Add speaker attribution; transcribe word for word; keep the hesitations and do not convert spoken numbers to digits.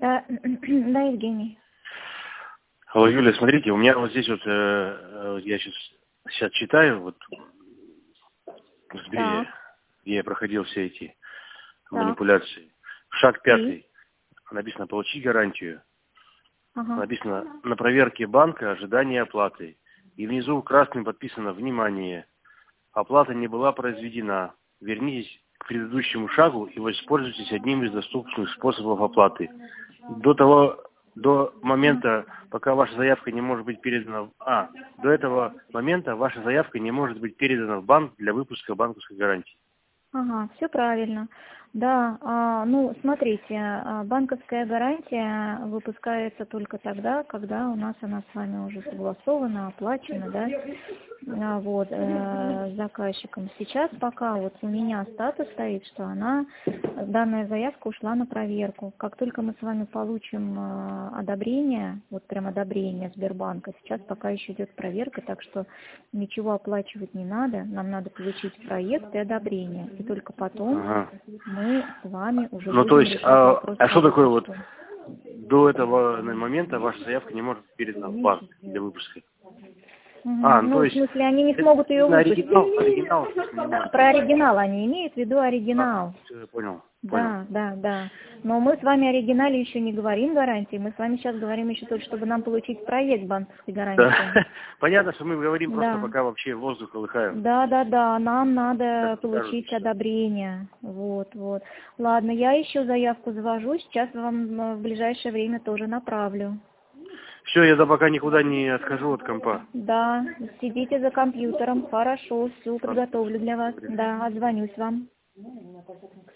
Speaker 1: Да, да, Евгений.
Speaker 2: Алло, Юля, смотрите, у меня вот здесь вот, э, я сейчас, сейчас читаю, вот, в Сбере, где я проходил все эти так. манипуляции. Шаг пятый. И? Написано «Получить гарантию». Ага. Написано «На проверке банка ожидание оплаты». И внизу красным подписано «Внимание! Оплата не была произведена. Вернитесь к предыдущему шагу и воспользуйтесь одним из доступных способов оплаты». До того, до момента, пока ваша заявка не может быть передана... А, до этого момента ваша заявка не может быть передана в банк для выпуска банковской гарантии.
Speaker 1: Ага, все правильно. Да, а, ну, смотрите, банковская гарантия выпускается только тогда, когда у нас она с вами уже согласована, оплачена, да, а, вот, э, заказчиком. Сейчас пока вот у меня статус стоит, что она, данная заявка ушла на проверку. Как только мы с вами получим э, одобрение, вот прям одобрение Сбербанка, сейчас пока еще идет проверка, так что ничего оплачивать не надо, нам надо получить проект и одобрение, и только потом ага. мы с вами уже
Speaker 2: ну,
Speaker 1: будем
Speaker 2: то есть,
Speaker 1: решать
Speaker 2: а,
Speaker 1: вопрос.
Speaker 2: А что такое вот до этого момента ваша заявка не может быть передана в банк для выпуска?
Speaker 1: Угу. А, ну, ну, то есть, в смысле, они не смогут ее выпустить.
Speaker 2: Оригинал, оригинал, не
Speaker 1: Про оригинал они имеют в виду оригинал.
Speaker 2: А, все, я понял.
Speaker 1: Да, да, да. Но мы с вами о оригинале еще не говорим гарантии. Мы с вами сейчас говорим еще только, чтобы нам получить проект банковской гарантии.
Speaker 2: Да. Понятно, что мы говорим просто
Speaker 1: да.
Speaker 2: пока вообще воздух колыхаем.
Speaker 1: Да, да, да. Нам надо
Speaker 2: как
Speaker 1: получить
Speaker 2: кажется.
Speaker 1: одобрение. Вот, вот. Ладно, я еще заявку завожу. Сейчас вам в ближайшее время тоже направлю.
Speaker 2: Все, я за пока никуда не отхожу от компа.
Speaker 1: Да, сидите за компьютером. Хорошо, все подготовлю для вас. Да, отзвонюсь вам.